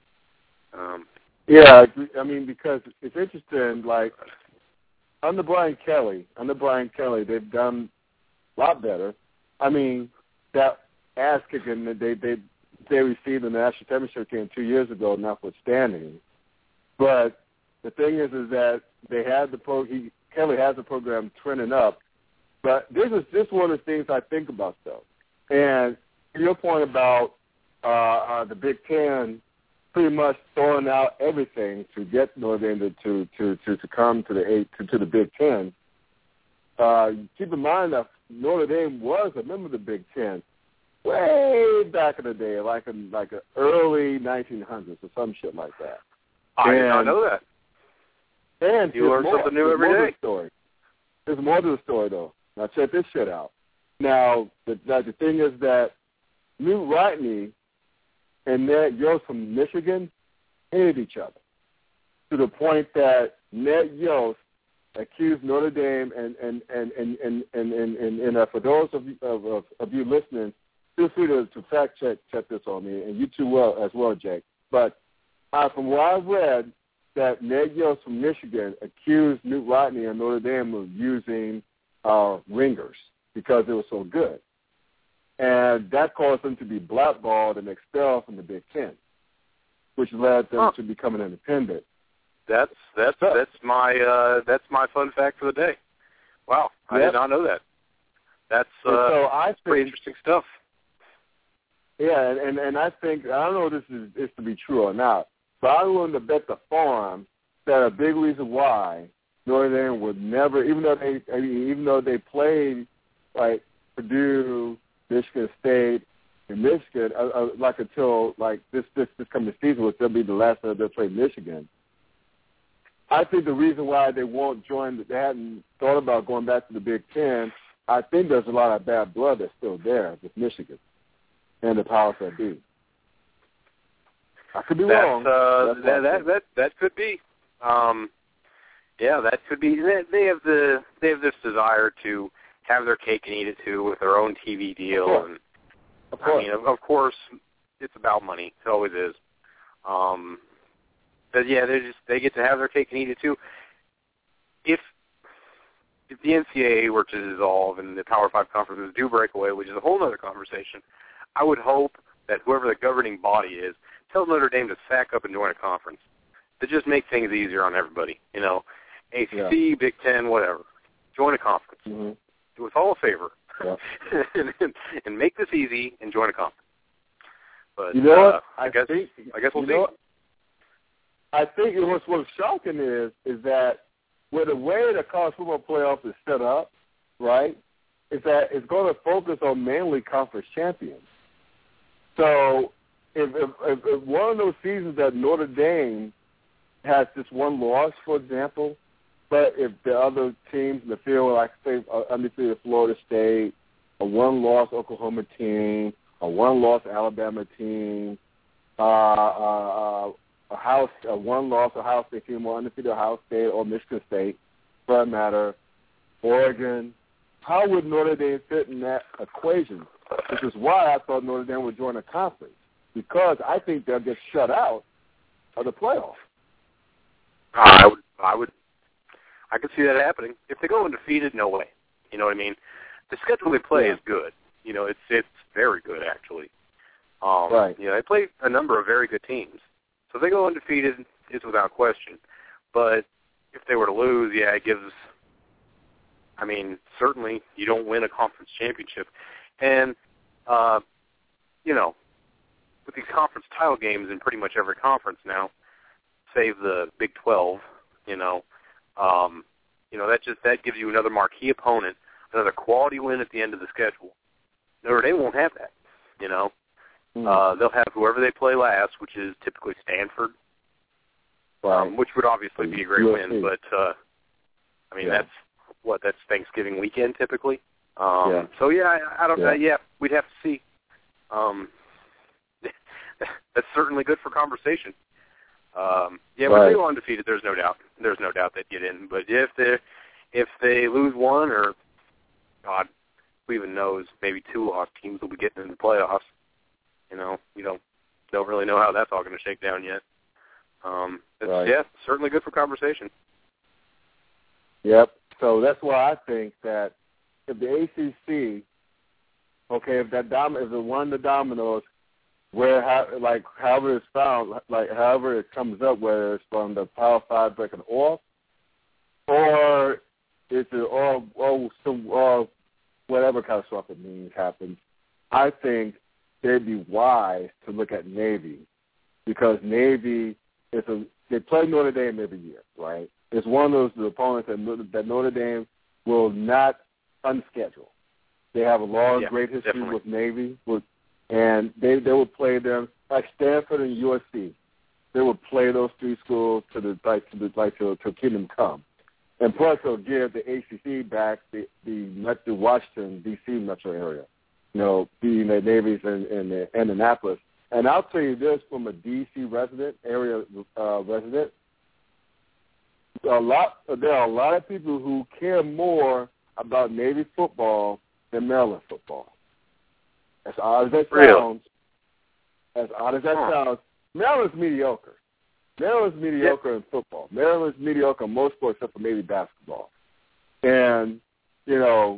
Yeah, I mean, because it's interesting, like, under Brian Kelly, they've done a lot better. I mean, that ass-kicking that they received in the national championship game 2 years ago, notwithstanding. But the thing is that they had Kelly has the program trending up. But this is one of the things I think about, though. And to your point about the Big Ten pretty much throwing out everything to get Notre Dame to come to the Big Ten. Keep in mind that Notre Dame was a member of the Big Ten way back in the day, like in the early 1900s or some shit like that. I did not know that. And you learn something new every day. There's more to the story, though. Now check this shit out. Now the thing is that Knute Rockne and Ned Yost from Michigan hated each other to the point that Ned Yost accused Notre Dame and for those of you listening, feel free to fact check this on me, and you too as well, Jake. But from what I've read, that Ned Yost from Michigan accused Knute Rockne and Notre Dame of using ringers because they were so good. And that caused them to be blackballed and expelled from the Big Ten, which led them to becoming independent. That's my fun fact for the day. Wow, I did not know that. That's pretty interesting stuff. Yeah, and I think, I don't know if this is to be true or not, but I'm willing to bet the farm that a big reason why Notre Dame would never, even though they played like Purdue, Michigan State, and Michigan, like until like this coming season, which will be the last time they'll play Michigan. I think the reason why they won't join, they hadn't thought about going back to the Big Ten, I think there's a lot of bad blood that's still there with Michigan and the powers that be. I could be wrong. That could be. Yeah, that could be. They have this desire to have their cake and eat it too with their own TV deal, and I mean, of course, it's about money. It always is. But yeah, they get to have their cake and eat it too. If the NCAA were to dissolve and the Power 5 conferences do break away, which is a whole other conversation, I would hope that whoever the governing body is tells Notre Dame to sack up and join a conference. To just make things easier on everybody, you know, ACC, Big Ten, whatever. Join a conference. Mm-hmm. Do us all a favor, and make this easy and join a conference. But you know what? I guess we'll see. I think what's shocking is that with the way the college football playoff is set up, right, is that it's going to focus on mainly conference champions. So if one of those seasons that Notre Dame has just one loss, for example, but if the other teams in the field, like say undefeated Florida State, a one-loss Oklahoma team, a one-loss Alabama team, a one-loss Ohio State team, or undefeated Ohio State or Michigan State, for that matter, Oregon, how would Notre Dame fit in that equation? Which is why I thought Notre Dame would join a conference, because I think they'll get shut out of the playoff. I could see that happening. If they go undefeated, no way. You know what I mean? The schedule they play is good. You know, it's very good actually. Right. You know, they play a number of very good teams. So if they go undefeated, it's without question. But if they were to lose, it gives. I mean, certainly you don't win a conference championship, and you know, with these conference title games in pretty much every conference now, save the Big 12, that gives you another marquee opponent, another quality win at the end of the schedule. Notre Dame won't have that, you know. They'll have whoever they play last, which is typically Stanford, which would obviously be a great win, but I mean that's Thanksgiving weekend typically. So I don't know. Yeah, we'd have to see. That's certainly good for conversation. When they go undefeated, there's no doubt they'd get in. But if they lose one, or God, who even knows, maybe two lost teams will be getting in the playoffs. You know, you don't really know how that's all going to shake down yet. Certainly good for conversation. Yep. So that's why I think that if the ACC, if it won the dominoes, however it's found, however it comes up, whether it's from the Power 5 breaking off, or it's all whatever catastrophic means happens, I think they'd be wise to look at Navy, because Navy they play Notre Dame every year, right? It's one of those opponents that Notre Dame will not unschedule. They have a long, great history with Navy, and they will play them like Stanford and USC. They will play those three schools to kingdom come, and plus they'll give the ACC back the Washington D.C. metro area. You know, being the Navy's in Indianapolis. And I'll tell you this from a D.C. resident, there are a lot of people who care more about Navy football than Maryland football. As odd as that sounds, Maryland's mediocre. Maryland's mediocre in football. Maryland's mediocre in most sports except for maybe basketball. And, you know,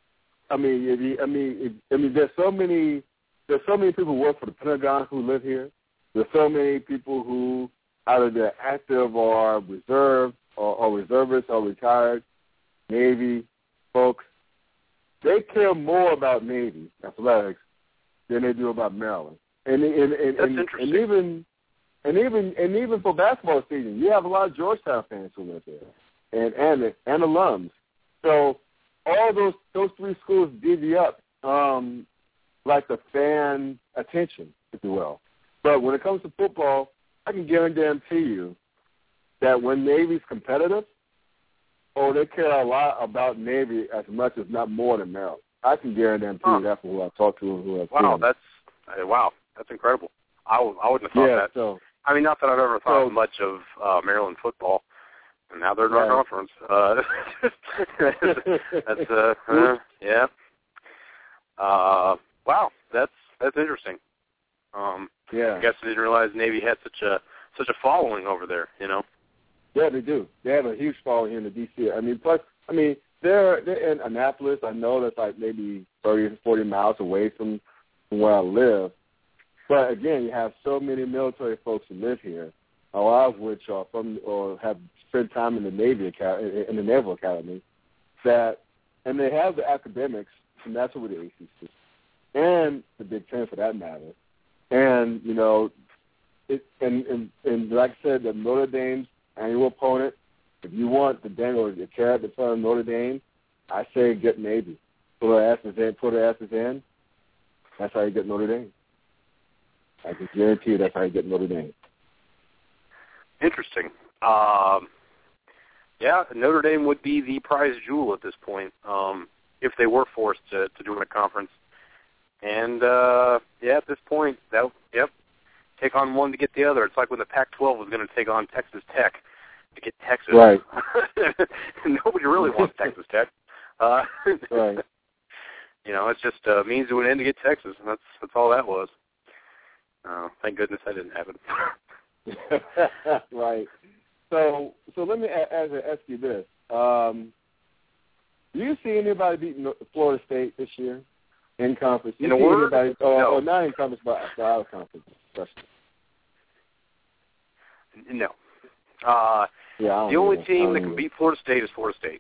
there's so many people who work for the Pentagon who live here. There's so many people who either they're active or reserved or reservists or retired Navy folks. They care more about Navy athletics than they do about Maryland. And even for basketball season, you have a lot of Georgetown fans who live there, and alums. So all those three schools divvy up like the fan attention, if you will. But when it comes to football, I can guarantee you that when Navy's competitive, they care a lot about Navy as much, if not more, than Maryland. I can guarantee you that from who I've talked to and who I've seen. That's incredible. I wouldn't have thought that. So, I mean, not that I've ever thought much of Maryland football, and now they're in our conference. Yeah. Wow, that's interesting. I guess I didn't realize Navy had such a following over there. Yeah, they do. They have a huge following here in the D.C. They're in Annapolis. I know that's like maybe 30 to 40 miles away from where I live. But again, you have so many military folks who live here, a lot of which are from or have spent time in the Naval Academy, and they have the academics, and that's over the ACC and the Big Ten for that matter. And and like I said, the Notre Dame's annual opponent. If you want the dangle or the carrot in front of Notre Dame, I say get Navy. Put their asses in. That's how you get Notre Dame. I can guarantee you that's how you get Notre Dame. Interesting. Notre Dame would be the prize jewel at this point if they were forced to join a conference. And, at this point, take on one to get the other. It's like when the Pac-12 was going to take on Texas Tech to get Texas. Right. Nobody really wants Texas Tech. Right. It's just a means to an end to get Texas, and that's all that was. Thank goodness that didn't happen. Right. So let me ask you this. Do you see anybody beating Florida State this year in conference? In a word? Or not in conference, but out of conference? No. The only team that can beat Florida State is Florida State.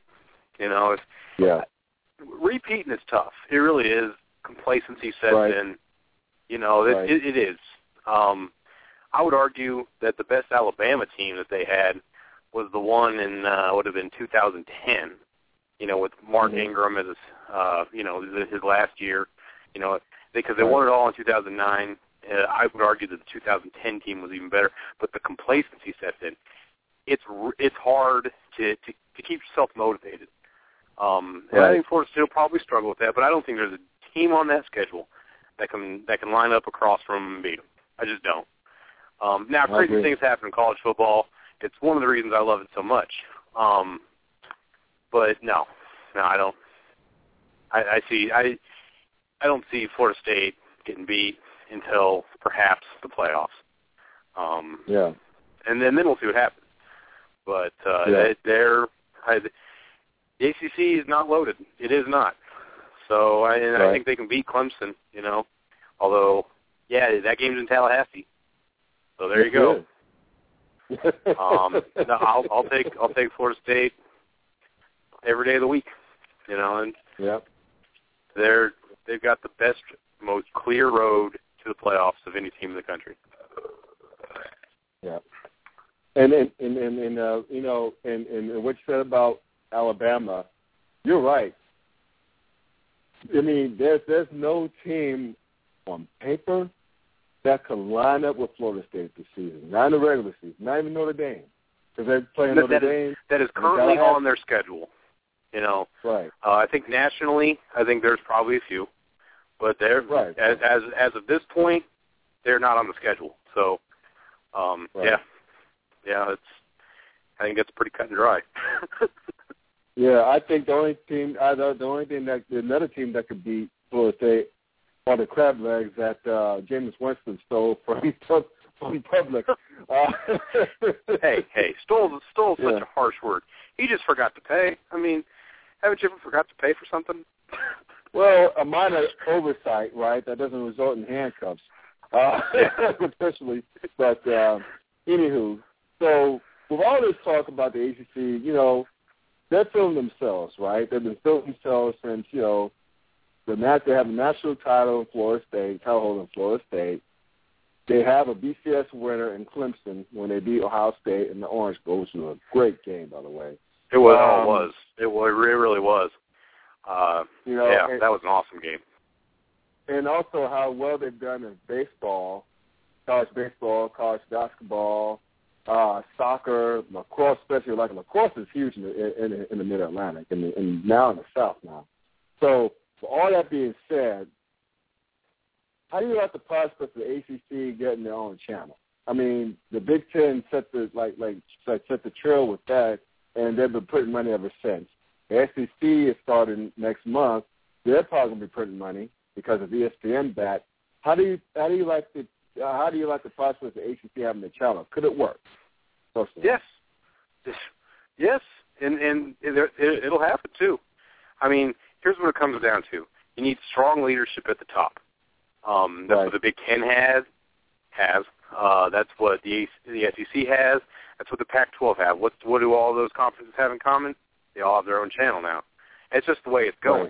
Repeating is tough. It really is. Complacency sets in. It is. I would argue that the best Alabama team that they had was the one in would have been 2010. With Mark Ingram as his last year. Because they won it all in 2009. I would argue that the 2010 team was even better, but the complacency sets in. It's hard to keep yourself motivated. And I think Florida State will probably struggle with that, but I don't think there's a team on that schedule that can line up across from them and beat them. I just don't. Now, crazy things happen in college football. It's one of the reasons I love it so much. But no, I don't. I don't see Florida State getting beat until perhaps the playoffs. And then we'll see what happens. But the ACC is not loaded. It is not. So I think they can beat Clemson. Although that game's in Tallahassee. So there you go. I'll take Florida State every day of the week. And they've got the best, most clear road to the playoffs of any team in the country. Yeah. And what you said about Alabama, you're right. I mean, there's no team on paper that can line up with Florida State this season. Not in the regular season. Not even Notre Dame. Because they're playing Notre Dame. That is currently on their schedule. Right. I think nationally, there's probably a few. But they're as of this point, they're not on the schedule. So, I think that's pretty cut and dry. I think another team that could beat Florida State are the crab legs that Jameis Winston stole from Publix. Hey, stole is such a harsh word. He just forgot to pay. I mean, haven't you ever forgot to pay for something? Well, a minor oversight, right? That doesn't result in handcuffs, especially. But anywho, so with all this talk about the ACC, they're filling themselves, right? They've been filling themselves since they have a national title in Florida State, title holder in Florida State. They have a BCS winner in Clemson when they beat Ohio State in the Orange Bowl, which was a great game, by the way. It was. It really was. That was an awesome game. And also how well they've done in baseball, college basketball, soccer, lacrosse, especially like lacrosse is huge in the Mid-Atlantic and now in the South now. So, for all that being said, how do you like the prospect of the ACC getting their own channel? I mean, the Big Ten set the set the trail with that, and they've been putting money ever since. The SEC is starting next month. They're probably going to be putting money because of ESPN back. How do you like the prospect of the ACC having the channel? Could it work? Personally? Yes, and it'll happen too. I mean, here's what it comes down to: you need strong leadership at the top. That's what the Big Ten has. That's what the SEC has. That's what the Pac-12 have. What do all those conferences have in common? They all have their own channel now. It's just the way it's going.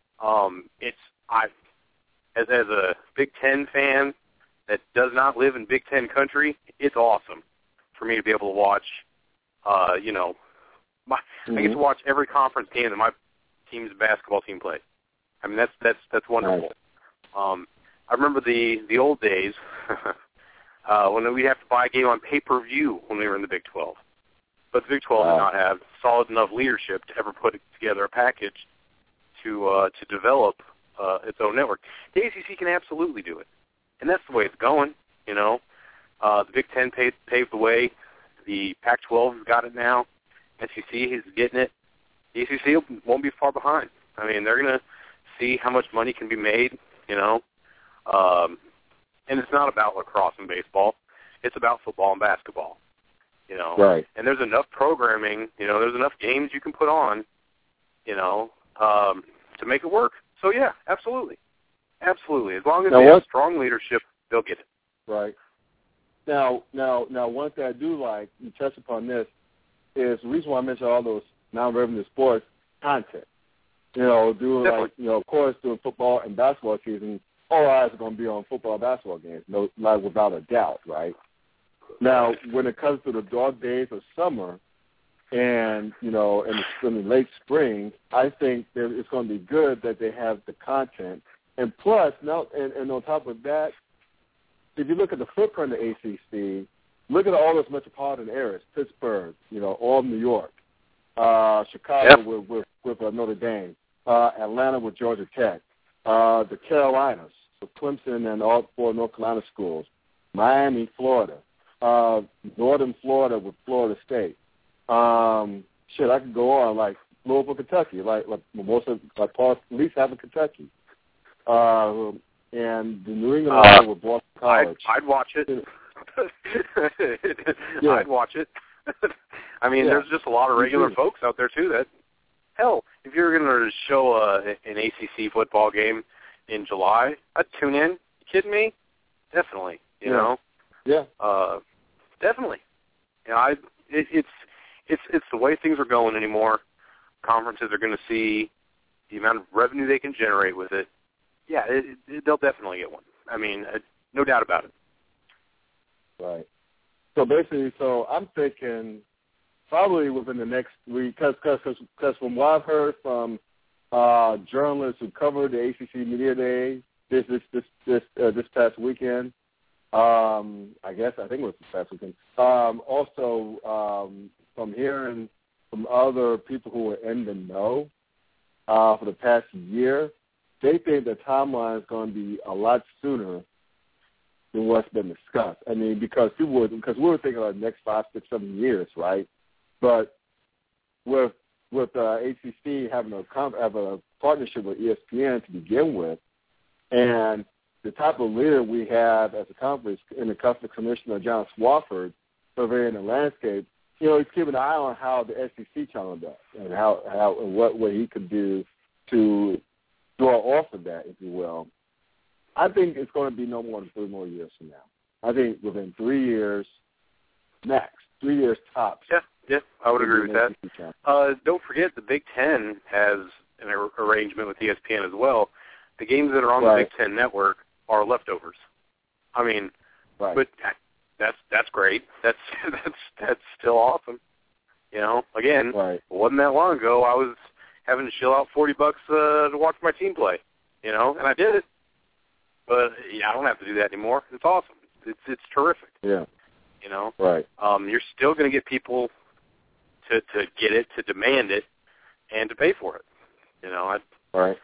Right. As a Big Ten fan that does not live in Big Ten country, it's awesome for me to be able to watch. I get to watch every conference game that my team's basketball team plays. I mean, that's wonderful. Right. I remember the old days when we'd have to buy a game on pay-per-view when we were in the Big 12. But the Big 12 did not have solid enough leadership to ever put together a package to develop its own network. The ACC can absolutely do it, and that's the way it's going. You know, the Big 10 paved the way. The Pac-12 has got it now. SEC is getting it. The ACC won't be far behind. I mean, they're going to see how much money can be made, you know. And it's not about lacrosse and baseball. It's about football and basketball, you know. Right. And there's enough programming, you know, there's enough games you can put on, you know, to make it work. So, yeah, absolutely. Absolutely. As long as they have strong leadership, they'll get it. Right. Now, one thing I do like, you touch upon this, is the reason why I mentioned all those non-revenue sports, content. You know, of course, doing football and basketball season, all eyes are going to be on football and basketball games, without a doubt, right? Now, when it comes to the dog days of summer and, you know, in the late spring, I think that it's going to be good that they have the content. And plus, now, and on top of that, if you look at the footprint of the ACC, look at all those metropolitan areas, Pittsburgh, you know, all of New York, Chicago with Notre Dame, Atlanta with Georgia Tech, the Carolinas, with Clemson and all 4 North Carolina schools, Miami, Florida, Northern Florida with Florida State. I could go on, like Louisville, Kentucky, like most of, like Paul, at least have in Kentucky. And the New England area with Boston College. I'd watch it. I'd watch it. I mean, there's just a lot of regular folks out there, too, that, hell, if you're going to show an ACC football game in July, I'd tune in. You kidding me? Definitely, you know? Yeah. Definitely. You know, it's the way things are going anymore. Conferences are going to see the amount of revenue they can generate with it. Yeah, they'll definitely get one. I mean, no doubt about it. Right. So basically, I'm thinking probably within the next week, because from what I've heard from journalists who covered the ACC Media Day this past weekend, I think it was this past weekend. Also, from hearing from other people who were in the know for the past year, they think the timeline is going to be a lot sooner than what's been discussed. I mean, because we were thinking of the next 5, 6, 7 years, right? But with ACC having a partnership with ESPN to begin with, and the type of leader we have as a conference in the conference commissioner, John Swofford, surveying the landscape, you know, he's keeping an eye on how the SEC channel does and how what way he can do to draw off of that, if you will. I think it's going to be no more than 3 more years from now. I think within 3 years, max, 3 years tops. Yeah, I would agree with that. Don't forget the Big Ten has an arrangement with ESPN as well. The games that are on the Big Ten network are leftovers. I mean, but that's great. That's still awesome. You know, again, it wasn't that long ago I was having to shell out $40 to watch my team play. You know, and I did it. But I don't have to do that anymore. It's awesome. It's terrific. Yeah. You know, right? You're still going to get people to get it, to demand it, and to pay for it. You know, right.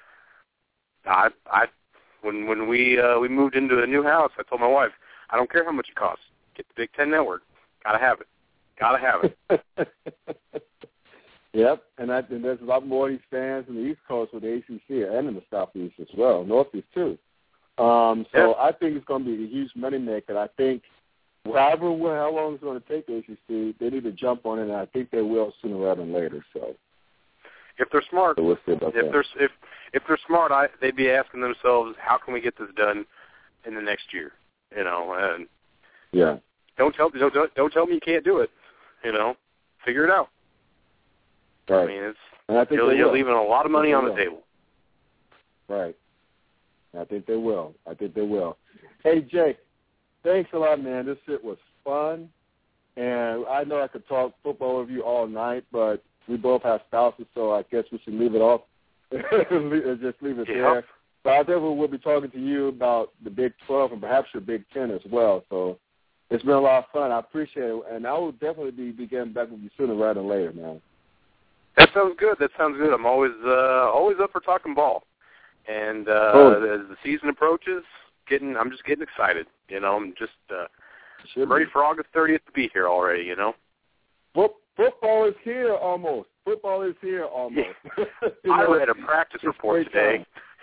When we moved into a new house, I told my wife, I don't care how much it costs. Get the Big Ten Network. Gotta have it. Gotta have it. Yep, and there's a lot more of these fans in the East Coast with the ACC and in the Southeast as well, Northeast too. So I think it's going to be a huge moneymaker. I think how long it's going to take the ACC, they need to jump on it, and I think they will sooner rather than later. So if they're smart, so we'll see about that. If they're smart, they'd be asking themselves, how can we get this done in the next year? You know, and yeah, don't tell me you can't do it. You know, figure it out. Right. I mean, you're leaving a lot of money on the table. Right. I think they will. Hey, Jake, thanks a lot, man. This shit was fun. And I know I could talk football with you all night, but we both have spouses, so I guess we should leave it off. Just leave it there. But I think we'll be talking to you about the Big 12 and perhaps your Big 10 as well. So it's been a lot of fun. I appreciate it. And I will definitely be getting back with you sooner rather than later, man. That sounds good. I'm always up for talking ball. And as the season approaches, I'm just getting excited. You know, I'm just ready for August 30th to be here already. You know, football is here almost. Yeah. I had a practice report today.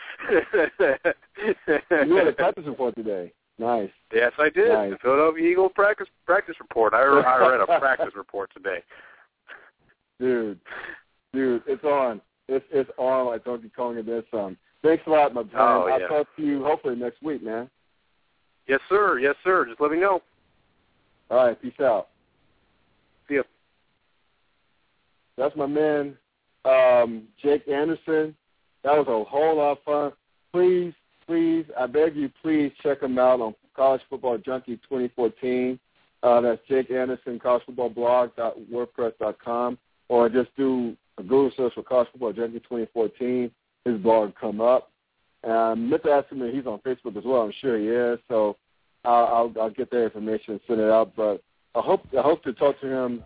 You had a practice report today. Nice. Yes, I did. Nice. The Philadelphia Eagles practice report. I read a practice report today. Dude, it's on. It's on like Donkey Kong and then some. Thanks a lot, my friend. I'll talk to you hopefully next week, man. Yes, sir. Just let me know. All right, peace out. See ya. That's my man, Jake Anderson. That was a whole lot of fun. Please, I beg you, please check him out on College Football Junkie 2014. That's Jake Anderson, collegefootballblog.wordpress.com. Or just do a Google search for College Football Junkie 2014. His blog will come up. I meant to ask him if he's on Facebook as well. I'm sure he is. So I'll get that information and send it out. But I hope to talk to him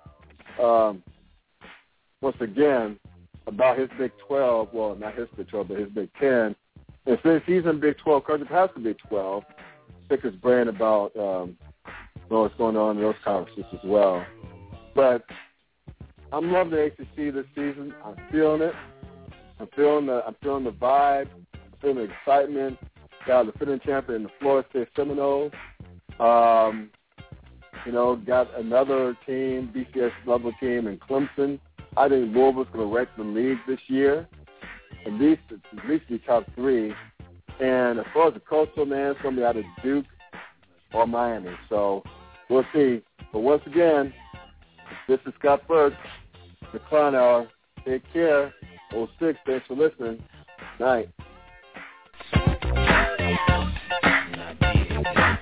once again about his Big 12. Well, not his Big 12, but his Big 10. And since he's in Big 12, coverage past the Big 12, pick his brain about what's going on in those conferences as well. But I'm loving the ACC this season. I'm feeling it. I'm feeling the vibe. I'm feeling the excitement. Got the defending champion, the Florida State Seminoles. Got another team, BCS level team in Clemson. I think Louisville's going to wreck the league this year. At least the top three. And as far as the coastal, man, it's going to be either Duke or Miami. So we'll see. But once again, this is Scott Burke, the Clown Hour. Take care. 06, thanks for listening. Night.